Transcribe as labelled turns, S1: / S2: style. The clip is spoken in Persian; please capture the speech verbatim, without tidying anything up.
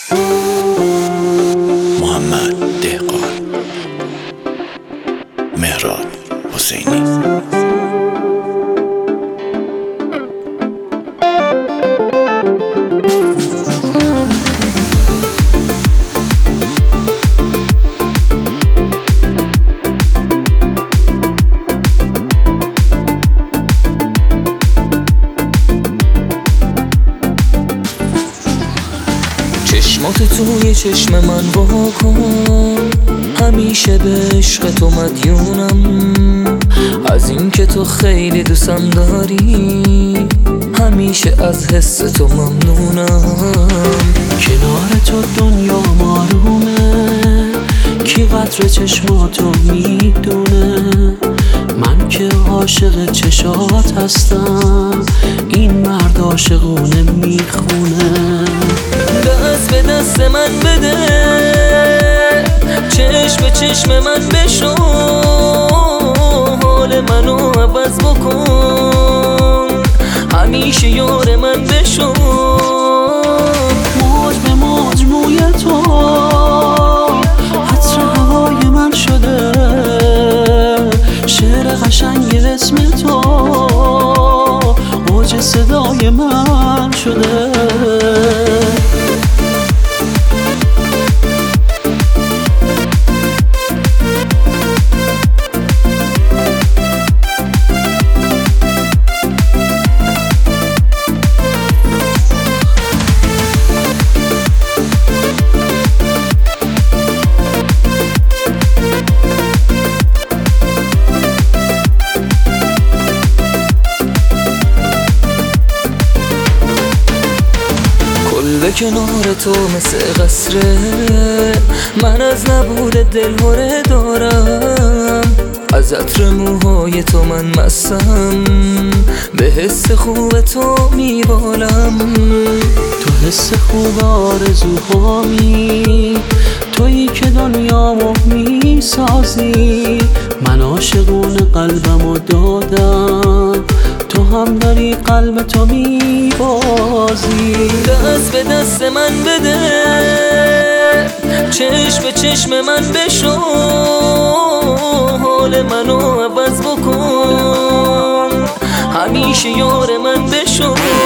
S1: محمد دهقان، مهراد حسینی.
S2: چشمات توی چشم من واکن، همیشه به عشق تو مدیونم. از این که تو خیلی دوستم داری، همیشه از حس تو ممنونم.
S3: کنار تو دنیا مارومه، کی قدر چشماتو میدونه. من که عاشق چشات هستم، این مرد عاشقونه میخونه.
S2: دست به دست من بده، چشم به چشم من بشو، حال منو عوض بکن، همیشه یار من بشو.
S3: موج به موج موی تو عطر هوای من شده، شعر قشنگ اسم تو اوج صدای من شده.
S2: به کنار تو مثل قصره، من از نبود دل هره دارم. از عطر موهای تو من مستم، به حس خوب تو میبالم.
S3: تو حس خوب آرزوهامی، تویی که دنیامو میسازی. من عاشقون قلبمو دادم، تو هم داری قلب تو میبازی.
S2: دست به دست من بده، چشم به چشم من بشو، حال منو عوض بکن، همیشه یار من بشو.